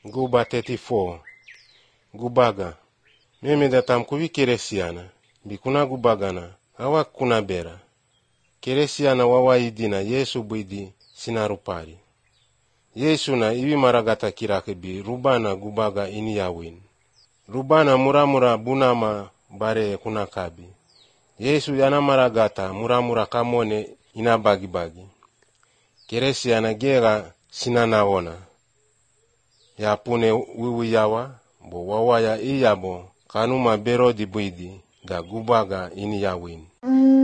Guba 34. Gubaga. Meme datam kuvi keresiana. Bikuna gubagana. Awa kuna bera. Keresiana wawa idina Yesu buidi sinarupari. Yesu na iwi maragata kirakebi rubana gubaga ini yawin. Rubana muramura bunama bare kuna kabi. Yesu yana maragata muramura kamone ina bagi-bagi. Keresiana gera sinanaona. Ya pune wiwi yawa, bo wawa ya iyabo kanuma bero di buidi ga gubaga ini yawin.